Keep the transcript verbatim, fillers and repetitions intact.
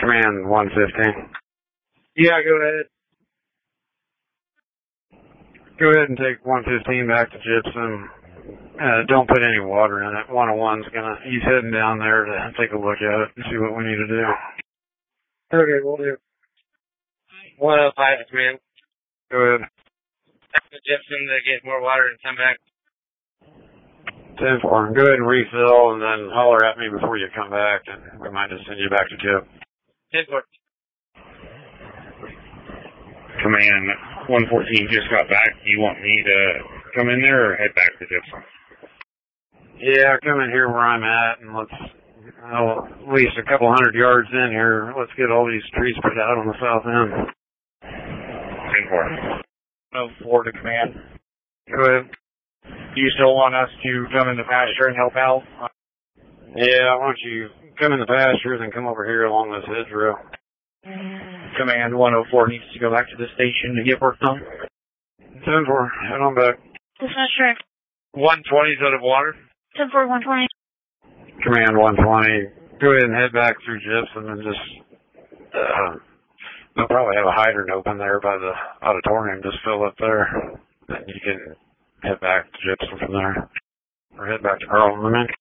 Command one fifteen. Yeah, go ahead. Go ahead and take one fifteen back to Gypsum. Uh, don't put any water in it. one oh one's gonna, he's heading down there to take a look at it and see what we need to do. Okay, we'll do. one oh five, man. Go ahead. Back to Gypsum to get more water and come back. ten four. Go ahead and refill and then holler at me before you come back, and we might just send you back to Gyp. ten four. Command one fourteen just got back. Do you want me to come in there or head back to Gypsum? Yeah, come in here where I'm at, and let's, oh, at least a couple hundred yards in here, let's get all these trees put out on the south end. ten four. oh four to command. Go ahead. Do you still want us to come in the pasture and help out? Yeah, why don't you come in the pasture, then come over here along this hedgerow. Command one oh four needs to go back to the station to get work done. ten four, head on back. Dispatcher. one twenty's out of water. ten four, one twenty. Command one twenty, go ahead and head back through Gypsum and just, uh, they'll probably have a hydrant open there by the auditorium. Just fill up there. Then you can head back to Gypsum from there. Or head back to Pearl. I mean.